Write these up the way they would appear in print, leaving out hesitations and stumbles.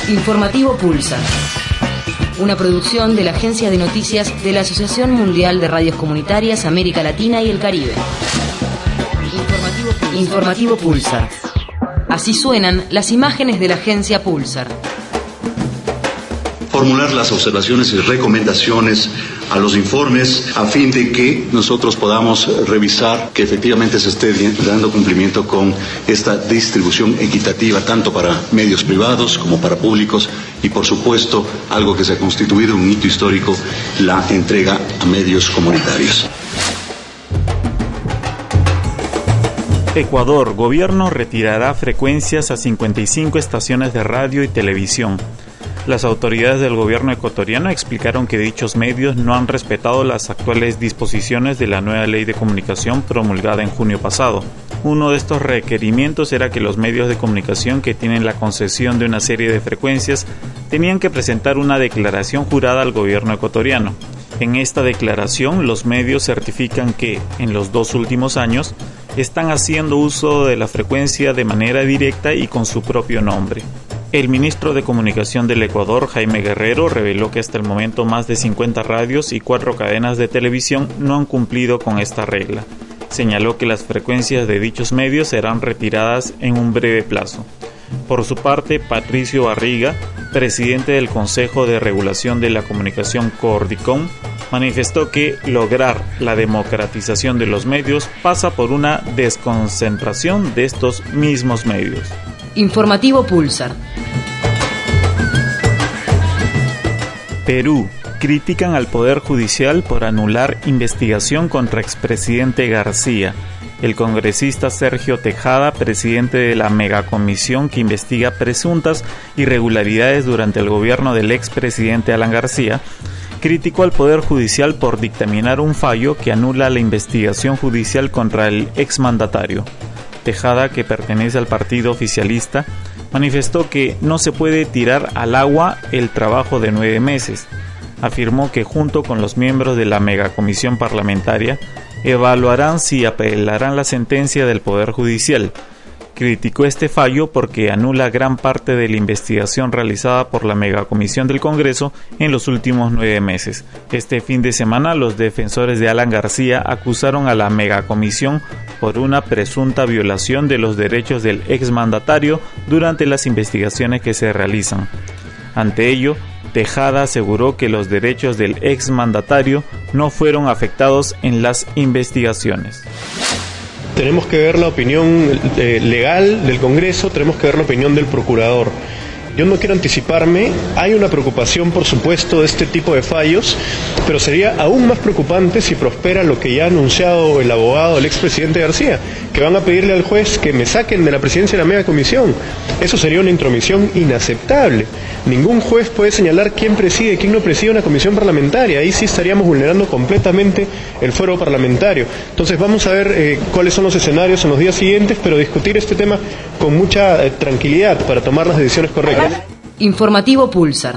Informativo Pulsar. Una producción de la Agencia de Noticias de la Asociación Mundial de Radios Comunitarias América Latina y el Caribe. Informativo Pulsar. Así suenan las imágenes de la agencia Pulsar. Formular las observaciones y recomendaciones a los informes a fin de que nosotros podamos revisar que efectivamente se esté dando cumplimiento con esta distribución equitativa tanto para medios privados como para públicos y por supuesto algo que se ha constituido un hito histórico, la entrega a medios comunitarios. Ecuador, gobierno retirará frecuencias a 55 estaciones de radio y televisión. Las autoridades del gobierno ecuatoriano explicaron que dichos medios no han respetado las actuales disposiciones de la nueva ley de comunicación promulgada en junio pasado. Uno de estos requerimientos era que los medios de comunicación que tienen la concesión de una serie de frecuencias tenían que presentar una declaración jurada al gobierno ecuatoriano. En esta declaración, los medios certifican que, en los 2 últimos años, están haciendo uso de la frecuencia de manera directa y con su propio nombre. El ministro de Comunicación del Ecuador, Jaime Guerrero, reveló que hasta el momento más de 50 radios y 4 cadenas de televisión no han cumplido con esta regla. Señaló que las frecuencias de dichos medios serán retiradas en un breve plazo. Por su parte, Patricio Barriga, presidente del Consejo de Regulación de la Comunicación Coordicom, manifestó que lograr la democratización de los medios pasa por una desconcentración de estos mismos medios. Informativo Pulsar. Perú. Critican al Poder Judicial por anular investigación contra expresidente García. El congresista Sergio Tejada, presidente de la megacomisión que investiga presuntas irregularidades durante el gobierno del expresidente Alan García, criticó al Poder Judicial por dictaminar un fallo que anula la investigación judicial contra el exmandatario. Tejada, que pertenece al partido oficialista, manifestó que no se puede tirar al agua el trabajo de 9 meses. Afirmó que junto con los miembros de la megacomisión parlamentaria evaluarán si apelarán la sentencia del Poder Judicial. Criticó este fallo porque anula gran parte de la investigación realizada por la megacomisión del Congreso en los últimos 9 meses. Este fin de semana, los defensores de Alan García acusaron a la megacomisión por una presunta violación de los derechos del exmandatario durante las investigaciones que se realizan. Ante ello, Tejada aseguró que los derechos del exmandatario no fueron afectados en las investigaciones. Tenemos que ver la opinión legal del Congreso, tenemos que ver la opinión del procurador. Yo no quiero anticiparme, hay una preocupación por supuesto de este tipo de fallos, pero sería aún más preocupante si prospera lo que ya ha anunciado el abogado del expresidente García, que van a pedirle al juez que me saquen de la presidencia de la megacomisión. Eso sería una intromisión inaceptable. Ningún juez puede señalar quién preside y quién no preside una comisión parlamentaria. Ahí sí estaríamos vulnerando completamente el fuero parlamentario. Entonces vamos a ver cuáles son los escenarios en los días siguientes, pero discutir este tema con mucha tranquilidad para tomar las decisiones correctas. Informativo Pulsar.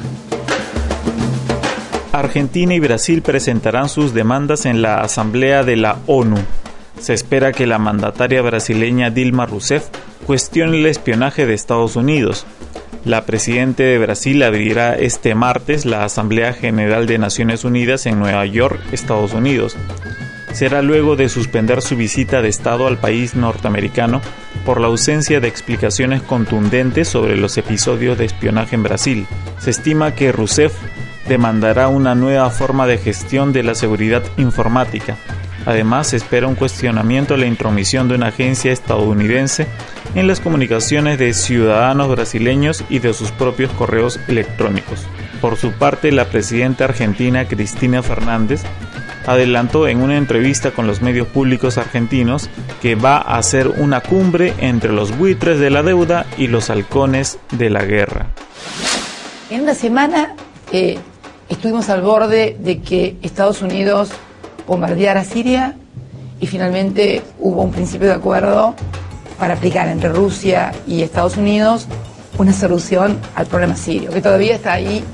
Argentina y Brasil presentarán sus demandas en la Asamblea de la ONU. Se espera que la mandataria brasileña Dilma Rousseff cuestione el espionaje de Estados Unidos. La presidenta de Brasil abrirá este martes la Asamblea General de Naciones Unidas en Nueva York, Estados Unidos. Será luego de suspender su visita de Estado al país norteamericano por la ausencia de explicaciones contundentes sobre los episodios de espionaje en Brasil. Se estima que Rousseff demandará una nueva forma de gestión de la seguridad informática. Además, se espera un cuestionamiento a la intromisión de una agencia estadounidense en las comunicaciones de ciudadanos brasileños y de sus propios correos electrónicos. Por su parte, la presidenta argentina Cristina Fernández adelantó en una entrevista con los medios públicos argentinos que va a hacer una cumbre entre los buitres de la deuda y los halcones de la guerra. En una semana estuvimos al borde de que Estados Unidos bombardeara Siria y finalmente hubo un principio de acuerdo para aplicar entre Rusia y Estados Unidos una solución al problema sirio, que todavía está ahí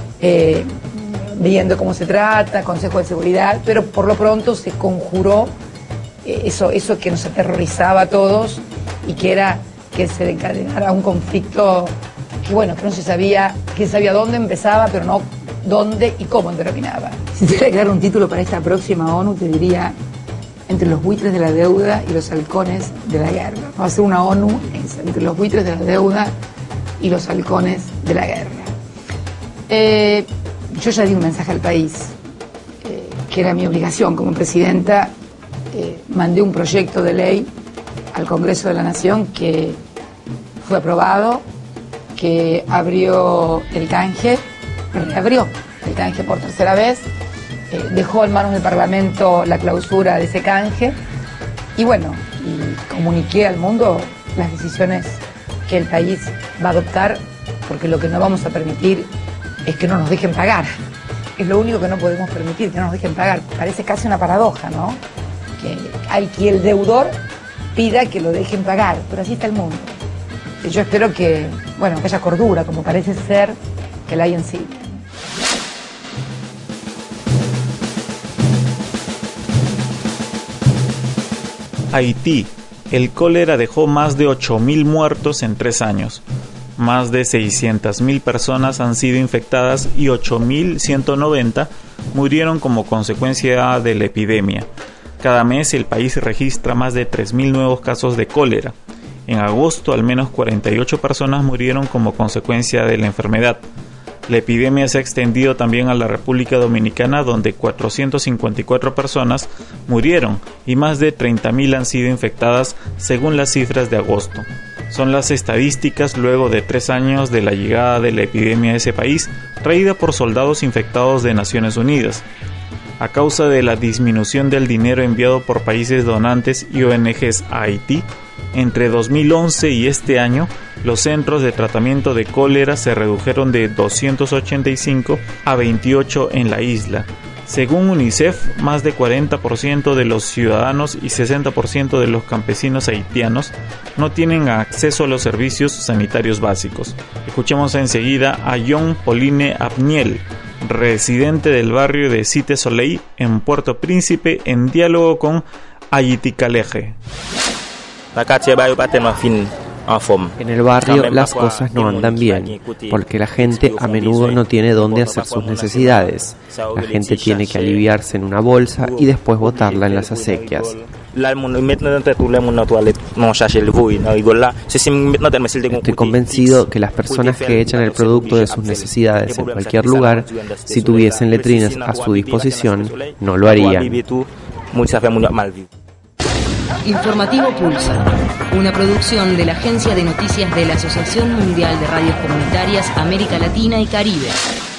viendo cómo se trata, Consejo de Seguridad, pero por lo pronto se conjuró eso que nos aterrorizaba a todos y que era que se desencadenara un conflicto que no se sabía, que sabía dónde empezaba, pero no dónde y cómo terminaba. Si tuviera que dar un título para esta próxima ONU, te diría entre los buitres de la deuda y los halcones de la guerra. Va a ser una ONU entre los buitres de la deuda y los halcones de la guerra. Yo ya di un mensaje al país, que era mi obligación como presidenta. Mandé un proyecto de ley al Congreso de la Nación que fue aprobado, que abrió el canje, reabrió el canje por tercera vez, dejó en manos del Parlamento la clausura de ese canje y comuniqué al mundo las decisiones que el país va a adoptar, porque lo que no vamos a permitir es que no nos dejen pagar. Es lo único que no podemos permitir, que no nos dejen pagar. Parece casi una paradoja, ¿no? Que el deudor pida que lo dejen pagar, pero así está el mundo. Yo espero que haya cordura, como parece ser que la hay en Siria. Haití. El cólera dejó más de 8.000 muertos en 3 años. Más de 600.000 personas han sido infectadas y 8.190 murieron como consecuencia de la epidemia. Cada mes el país registra más de 3.000 nuevos casos de cólera. En agosto al menos 48 personas murieron como consecuencia de la enfermedad. La epidemia se ha extendido también a la República Dominicana, donde 454 personas murieron y más de 30.000 han sido infectadas según las cifras de agosto. Son las estadísticas luego de 3 años de la llegada de la epidemia a ese país, traída por soldados infectados de Naciones Unidas. A causa de la disminución del dinero enviado por países donantes y ONGs a Haití, entre 2011 y este año, los centros de tratamiento de cólera se redujeron de 285 a 28 en la isla. Según UNICEF, más de 40% de los ciudadanos y 60% de los campesinos haitianos no tienen acceso a los servicios sanitarios básicos. Escuchemos enseguida a John Pauline Abniel, residente del barrio de Cité Soleil en Puerto Príncipe, en diálogo con Haití Caleje. En el barrio las cosas no andan bien, porque la gente a menudo no tiene dónde hacer sus necesidades. La gente tiene que aliviarse en una bolsa y después botarla en las acequias. Estoy convencido que las personas que echan el producto de sus necesidades en cualquier lugar, si tuviesen letrinas a su disposición, no lo harían. Informativo Pulsa, una producción de la Agencia de Noticias de la Asociación Mundial de Radios Comunitarias América Latina y Caribe.